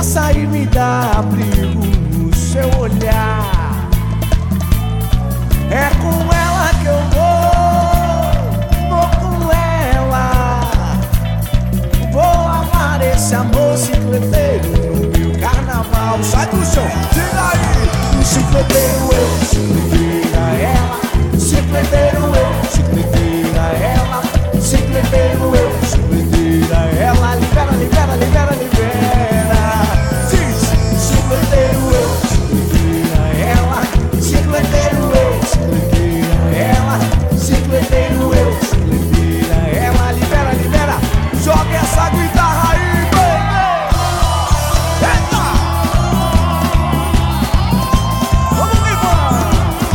abraça e me dá abrigo no seu olhar. É com ela que eu vou com ela. Vou amar esse amor chicleteiro no meu carnaval. Sai do chão, tira aí. Chicleteiro eu, chicleteira ela. Chicleteiro eu, chicleteira ela. Chicleteiro eu, chicleteira ela. Libera, libera, libera, libera. Diz, chicleteiro eu, chicleteira ela. Chicleteiro eu, chicleteira ela. Chicleteiro eu, chicleteira ela. Libera, libera. Joga essa guitarra aí, baby. Eita! Vamos embora!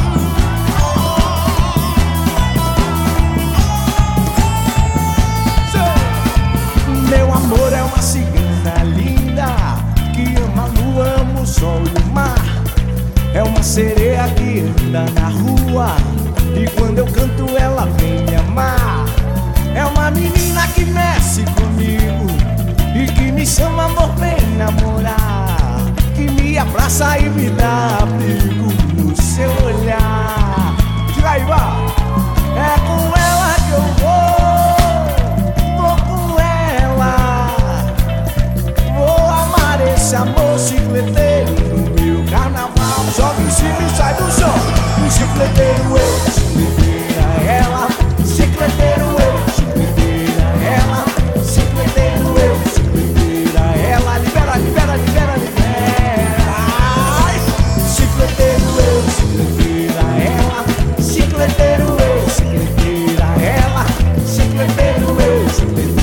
Meu amor é uma cigana linda que ama a lua, ama o sol e o mar. É uma sereia que anda na rua e quando eu canto ela vem me amar. É uma menina que mexe comigo e que me chama amor, vem namorar. Que me abraça e me dá abrigo no seu olhar. Tira aí, vá! É com ela que eu vou com ela. Vou amar esse amor chicleteiro no meu carnaval. Joga em cima e sai do chão. Chicleteiro eu, chicleteira ela. Chicleteiro eu, chicleteira ela. Chicleteiro eu, chicleteira ela. Libera, libera, libera, libera. Ai! Chicleteiro eu, chicleteira ela. Chicleteiro eu, chicleteira ela. Chicleteiro eu, chicleteira